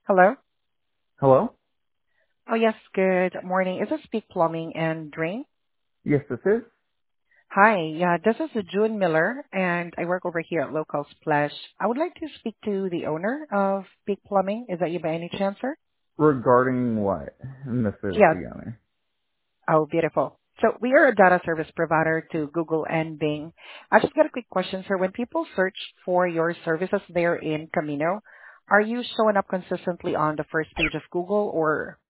Hello? Hello? Oh, yes, good morning. Is this Speak Plumbing and Drain? Yes, this is. Hi, yeah, this is June Miller, and I work over here at Local Splash. I would like to speak to the owner of Speak Plumbing. Is that you by any chance, sir? Regarding what, Mr. Yeah. Fiona? Oh, beautiful. So we are a data service provider to Google and Bing. I just got a quick question, sir. When people search for your services there in Camino, are you showing up consistently on the first page of Google, or